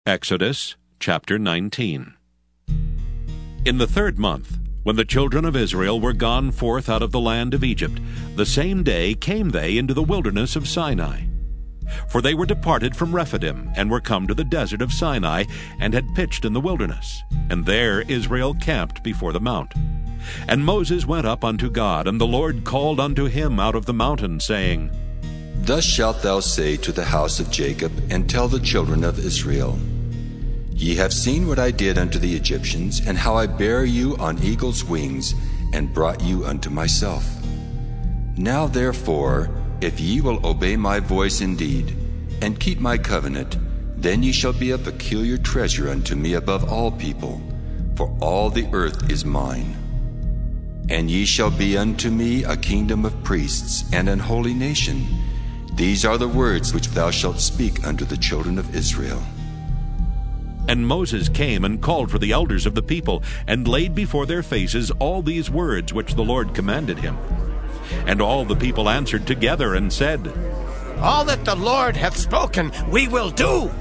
Exodus chapter 19. In the 3rd month, when the children of Israel were gone forth out of the land of Egypt, the same day came they into the wilderness of Sinai. For they were departed from Rephidim, and were come to the desert of Sinai, and had pitched in the wilderness. And there Israel camped before the mount. And Moses went up unto God, and the Lord called unto him out of the mountain, saying, Thus shalt thou say to the house of Jacob, and tell the children of Israel, Ye have seen what I did unto the Egyptians, and how I bare you on eagle's wings, and brought you unto myself. Now therefore, if ye will obey my voice indeed, and keep my covenant, then ye shall be a peculiar treasure unto me above all people, for all the earth is mine. And ye shall be unto me a kingdom of priests, and an holy nation. These are the words which thou shalt speak unto the children of Israel. And Moses came and called for the elders of the people, and laid before their faces all these words which the Lord commanded him. And all the people answered together and said, All that the Lord hath spoken we will do.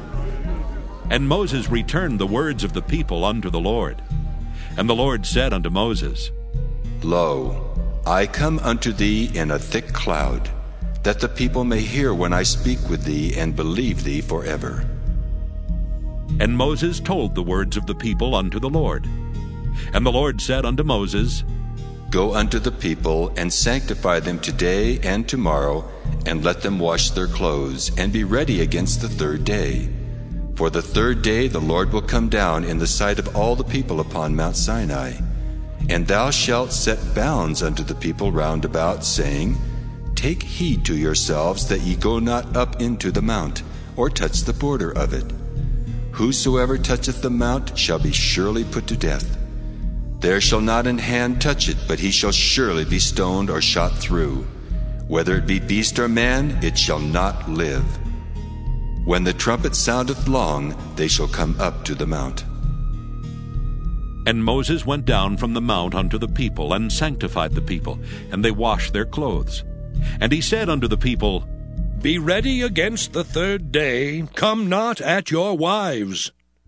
And Moses returned the words of the people unto the Lord. And the Lord said unto Moses, Lo, I come unto thee in a thick cloud, that the people may hear when I speak with thee, and believe thee forever. And Moses told the words of the people unto the Lord. And the Lord said unto Moses, Go unto the people, and sanctify them today and tomorrow, and let them wash their clothes, and be ready against the 3rd day. For the 3rd day the Lord will come down in the sight of all the people upon Mount Sinai. And thou shalt set bounds unto the people round about, saying, Take heed to yourselves that ye go not up into the mount, or touch the border of it. Whosoever toucheth the mount shall be surely put to death. There shall not an hand touch it, but he shall surely be stoned or shot through. Whether it be beast or man, it shall not live. When the trumpet soundeth long, they shall come up to the mount. And Moses went down from the mount unto the people, and sanctified the people, and they washed their clothes. And he said unto the people, Be ready against the 3rd day, come not at your wives.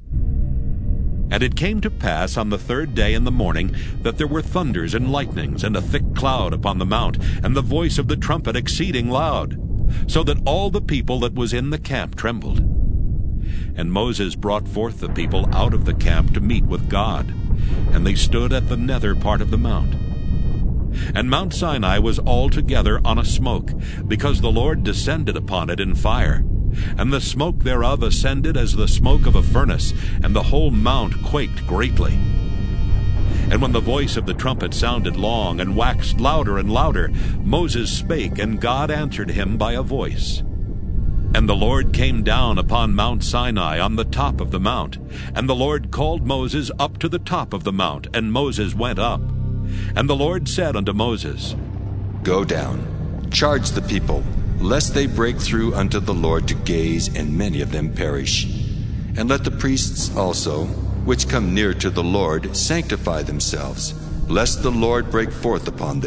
And it came to pass on the 3rd day in the morning, that there were thunders and lightnings, and a thick cloud upon the mount, and the voice of the trumpet exceeding loud, so that all the people that was in the camp trembled. And Moses brought forth the people out of the camp to meet with God, and they stood at the nether part of the mount. And Mount Sinai was altogether on a smoke, because the Lord descended upon it in fire. And the smoke thereof ascended as the smoke of a furnace, and the whole mount quaked greatly. And when the voice of the trumpet sounded long, and waxed louder and louder, Moses spake, and God answered him by a voice. And the Lord came down upon Mount Sinai on the top of the mount. And the Lord called Moses up to the top of the mount, and Moses went up. And the Lord said unto Moses, Go down, charge the people, lest they break through unto the Lord to gaze, and many of them perish. And let the priests also, which come near to the Lord, sanctify themselves, lest the Lord break forth upon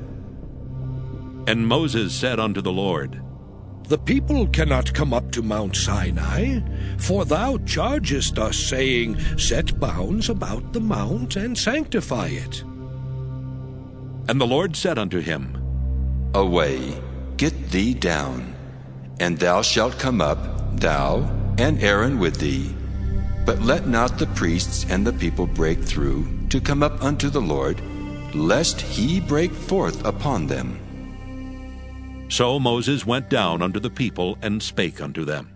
them. And Moses said unto the Lord, The people cannot come up to Mount Sinai, for thou chargest us, saying, Set bounds about the mount, and sanctify it. And the Lord said unto him, Away, get thee down, and thou shalt come up, thou and Aaron with thee. But let not the priests and the people break through to come up unto the Lord, lest he break forth upon them. So Moses went down unto the people, and spake unto them.